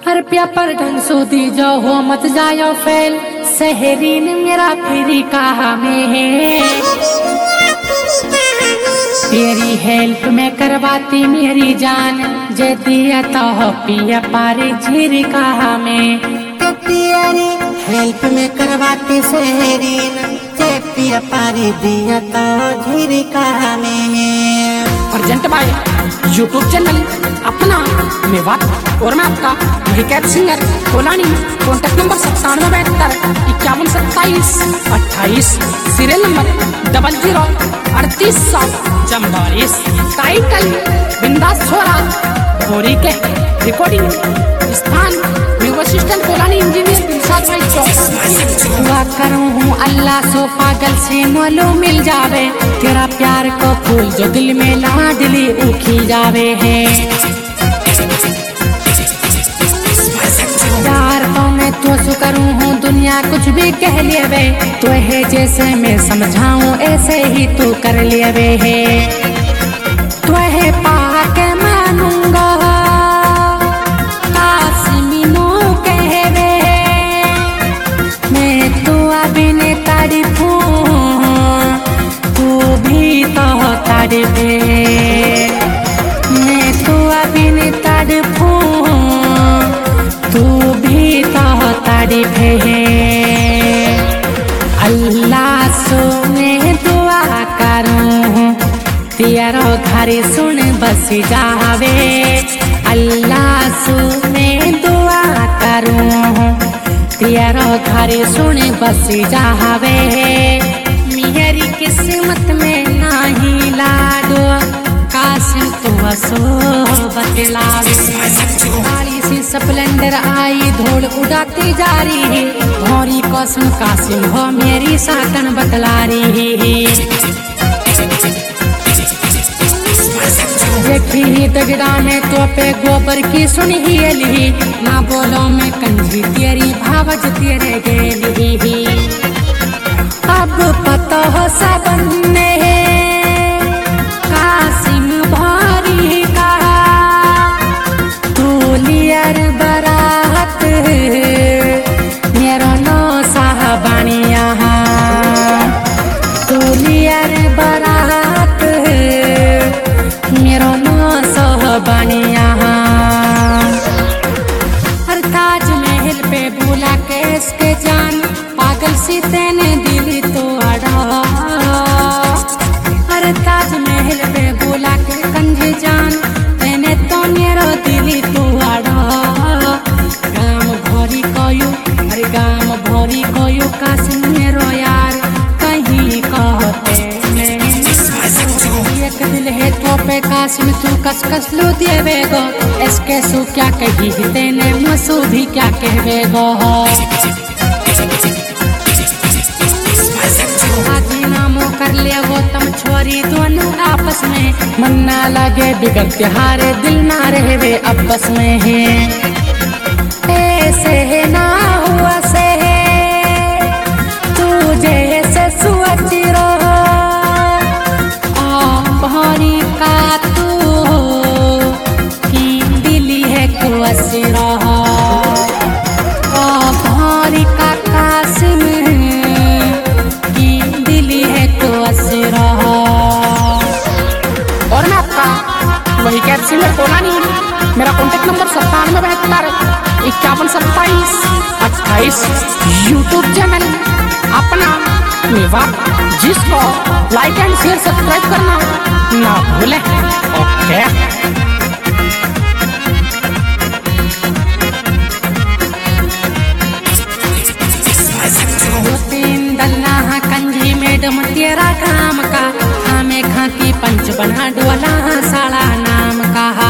हर paper ढंग सो दी जो हो मत जायो फेल। शहरीन मेरा फिरी कहा में है, तेरी हेल्प में करवाती मेरी जान। जे दिया तो हो पिया पारी झीरी कहा में, तेरी हेल्प में करवाती शहरीन। जे पिया पारी दिया तो झीरी कहा में। प्रेजेंट बाय यूट्यूब चैनल अपना मेवात और मैं आपका Mehkaid singer Kolani. Contact number 9772512728, serial number 003844। Title बिंदास छोरा भोरी के। रिकॉर्डिंग स्थान music assistant Kolani engineer Dilshad भाई चौक। दुआ करूं हूँ अल्लाह सो पागल से मालूम मिल जावे, तेरा प्यार को फूल जो दिल में लाडली उखी जावे है। प्यार तो मैं तो करूं हूँ दुनिया कुछ भी कह लेवे, तो है जैसे मैं समझाऊं ऐसे ही तू कर लेवे है। तो है पाके मानूंगा कासिमिनो कहवे, मैं तो अभी ने तारीफूं तू भी तो तारीफे। मैं तो अभी ने तारीफूं तू भी तो तारीफे है। अल्लाह सो मैं दुआ करूं तेरा घर सुन बस जावे। अल्लाह सो मैं दुआ करूं तेरा घर सुन बस जावे। मेरी किस्मत में नहीं लाडो कासिम तू असो बतलावे। काली सी स्प्लेंडर आई धूल उड़ाती जा रही है, भौरी कसम कासिम हो मेरी सातन बतला रही है। देखी दगड़ा में तो पे गोबर की सुनी ली, ना बोलो मैं कंजी तेरी भावज तेरे गेली। अब पता हो सबन ने कासिम भारी का तू लियर बरात मेरा नो साहबानिया। तू लियर बरात मेरो नो साहबानिया। हर ताजमहल पे बोला कैस के जान, पागल सी तेने दिली तो अड़ा। हर ताजमहल पे बोला के कंजी जान, तेने तो मेरो दिली तो अड़ा। गाम भोरी कोयू हर गाम भोरी कोयू कासिम मेरो यार कहीं कहते नहीं। एक दिल है तो पे कासिम तू कस कस लो देवे गो, इसके सु क्या कही तेने मसू भी क्या कहवे गो। नामो कर ले वो तम छोरी दोनों आपस में, मन ना लगे बिगड़ हारे दिल ना रहे आपस में है। ऐसे है ना हुआ से तू जैसे सुअची रहो भारी का तू की दिली है कुआसी रहो। भारी का कासिम की दिली है कुआसी रहो। और मैं आपका वही कैद सिंगर कोलानी। मेरा कॉन्टैक्ट नंबर 9772512728। यूट्यूब चैनल अपना मेवात, जिसको लाइक एंड शेयर सब्सक्राइब करना ना भूलें। ओके कंजी मैडम तेरा काम का हमें खाकी पंच बना डोला साला नाम कहा।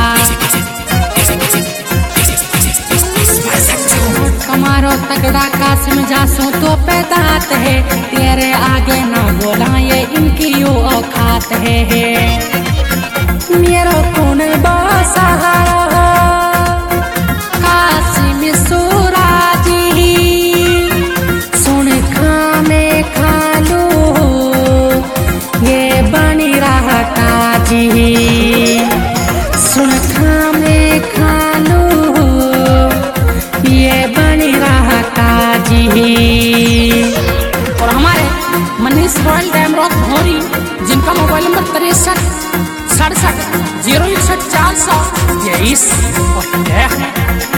कमारो तगड़ा कासिम जासू तो पैदात है, तेरे आगे ना बोला ये इनकी यो औकात है। मेरो कौन सहारा कासिम सूराजी सुन खामे खालू ये बनी रहा ताजी। सुन खामे खालू 67 061 423।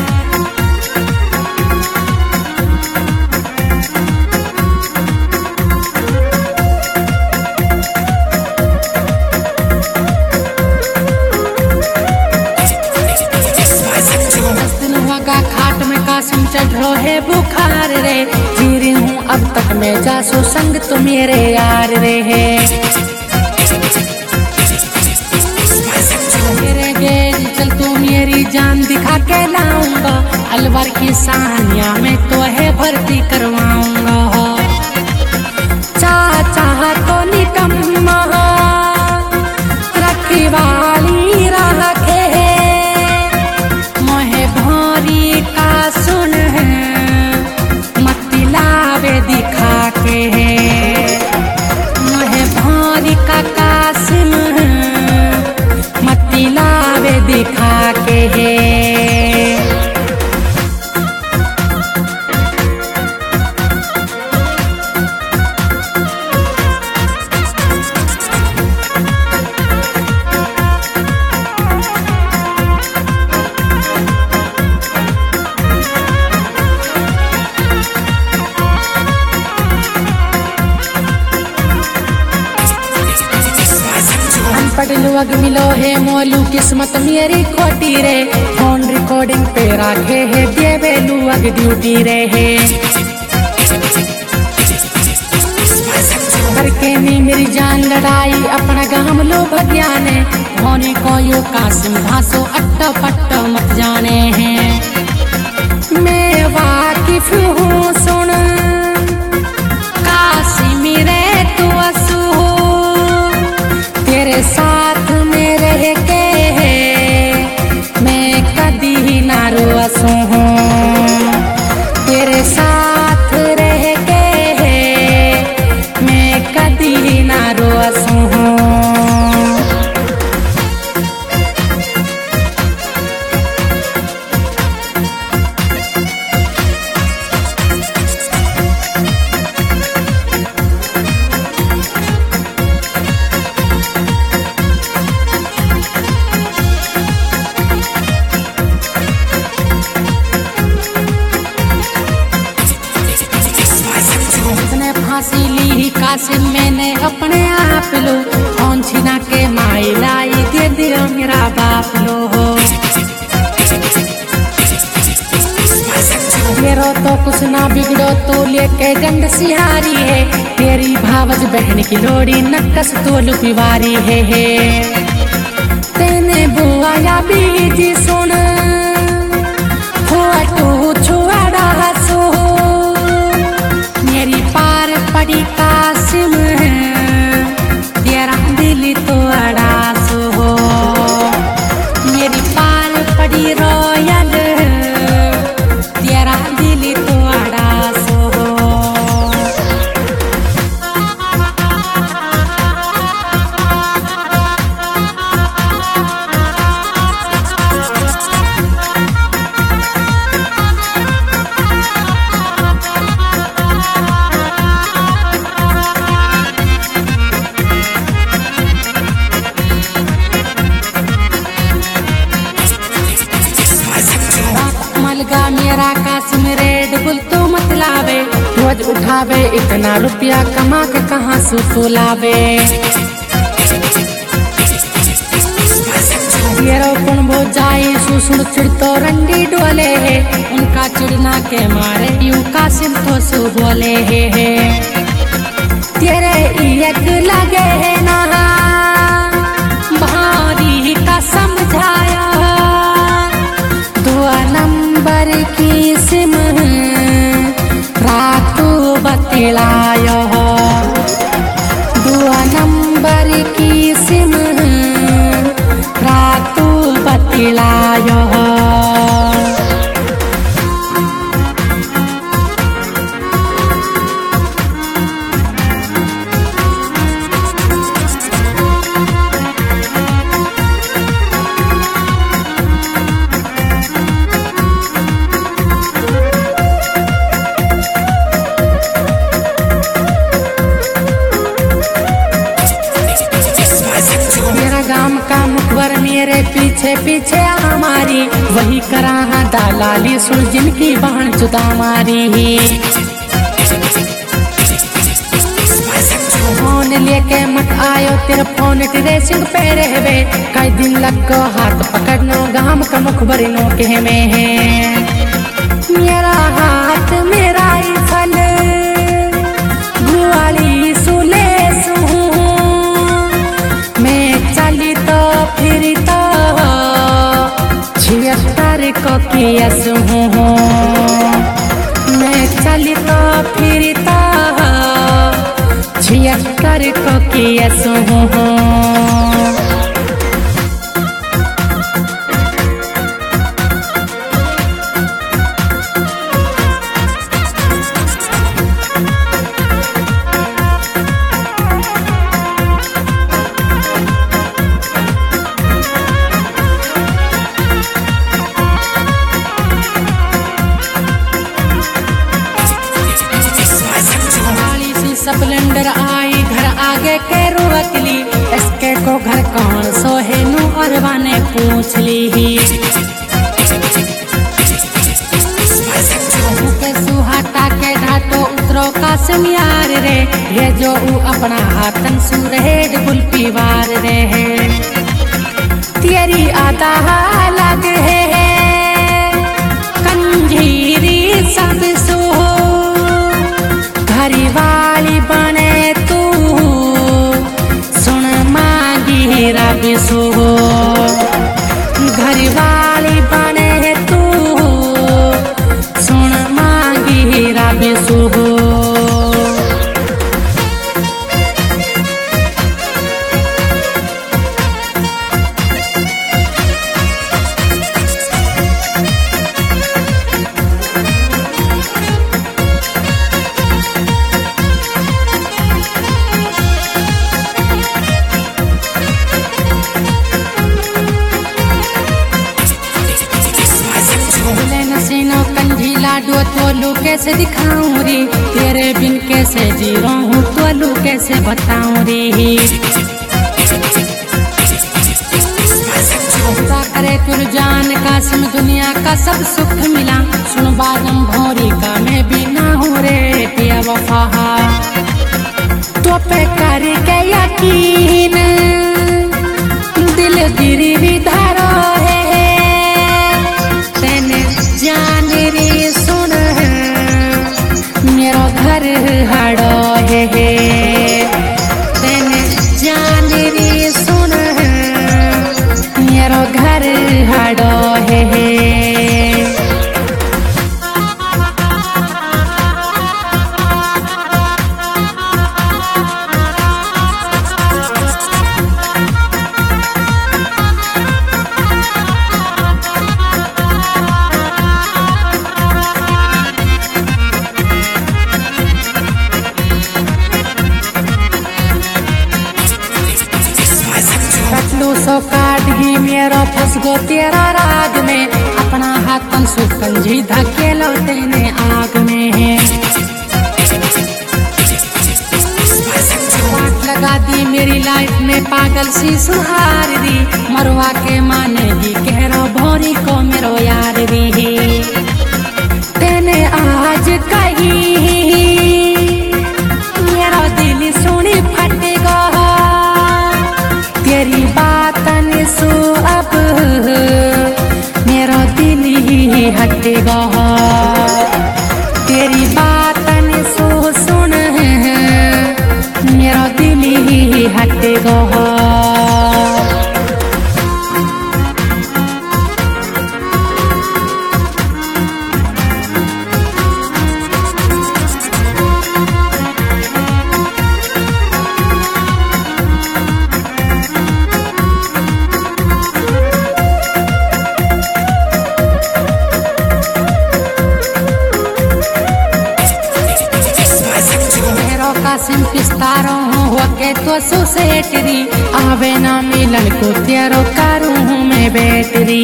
खाट में कासिम चढ़ रो है बुखार रे, जी रही हूँ अब तक मैं जासो संग तो मेरे यार रे है। मेरे गेज चल तू मेरी जान दिखा के लाऊंगा, अलवर की सानिया में तो है भर्ती करवाऊंगा। चाचा तो निकम्मा रखी वाली रखे मोहे भौरी का सुन मती लावे दिखा के, मोहे भौरी का कासिम मती लावे दिखा के है। पढ़ मिलो है मोलू किस्मत मेरी खोटी रे, फोन रिकॉर्डिंग पे राखे है देवेलू अग ड्यूटी रे है। करके नहीं मेरी जान लड़ाई अपना गाम लो भज्ञाने, होने को यो कासिम घासो अट्टा पट्टा मत जाने हैं। मैं वाकिफ हूँ सुन कासिम रे तू असू तेरे साथ में रह के मैं कदी ही ना रुआसू हूँ, तेरे साथ रह के मैं कदी ही ना रुआसू हूँ। फांसी ली कासिम मैंने अपने आप लो, कौन छिना के माई लाई दे दियो मेरा बाप लो हो। मेरो तो कुछ ना बिगड़ो तो लेके गंड सिहारी है, तेरी भावज बहन की लोड़ी नक्कस तो लुपिवारी है। तेने बुआ या बीजी सुन हुआ तू छुआड़ा हसो मेरी पार पड़ी कासिम तेरा दिल तो अड़ास हो, मेरी पार पड़ी रोयल तेरा दिल तो अड़ास हो। मेरा कासिम रेड बुल तो मत लावे, रोज उठावे इतना रुपया कमा के कहाँ से लावे। तेरो कौन बो जाए सुसुन चिड़ तो रंडी डोले है, उनका चिड़ना के मारे यूं कासिम तो सु बोले है। तेरे एक लगे है ना भारी का समझाया, दुआ नंबर की सिम रातू बतलायो, दुआ नंबर की सिम रातू बतलायो। पीछे हमारी, वही करा दालाली सुन जिनकी बहन जुदा मारी। फोन लेके मत आयो तेरा फोन ट्रेसिंग पे रहवे, कई दिन लग गो हाथ पकड़नो गाम का मुख बरनो के में है। मेरा हाथ मेरा ही फल गुआली सुले सू, मैं चली तो फिर तो 76 को कियस हूँ, मैं चली तो फिर तो 76 को कियस हूँ। स्प्लेंडर आई घर आगे के रुकली, इसके को घर कौन सो है नू और वाने पूछ ली। सुहाटा के ढाटो उतरो कासिम यार रे, भेजो ऊ अपना हाथन सुरहेड गुलपी वार रे है। तेरी आदा लग है कंजीरी सब सो, घरी वाली बने तू सुन मांगी रब सो, घरी वाली बने तू सुन मांगी रब सो। लाडो तोलू कैसे दिखाऊं रे, तेरे बिन कैसे जी रहा हूँ तोलू कैसे बताऊं रे। करे तुर जान कासिम दुनिया का सब सुख मिला, सुन बादम भौरी का मैं भी ना हूँ रे पिया वफा। तो पे कर के यकीन दिल गिरी भी धारा है, तेने जान रे सुन मेरा घर हड़ो है, तेने जान रे सुन मेरा घर हड़ो है। सो काट ही मेरा फंस गो तेरा राग में, अपना हाथन सुकंजी धकेलो तेने आग में है। लगा दी मेरी लाइफ में पागल सी सुहार दी, मरवा के माने ही कह रो भोरी को मेरो यार दी। तेने आज कही मेरा दिल सुनी फट गो, तेरी बातन सो अब मेरा दिल ही हटेगा, तेरी बातन सो सुन मेरा दिल ही हटेगा। कासिम पिस्तारो हूँ के तो सुसेटरी, आवे ना मिलन को तेरो कारू हूँ मैं बैटरी।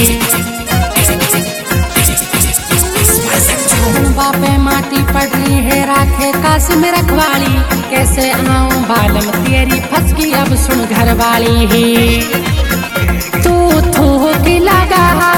बापे माटी पड़ रही है राखे कासिम रखवाली, कैसे आऊं बालम तेरी फंस गई अब सुन घर वाली ही। तू थोक लगा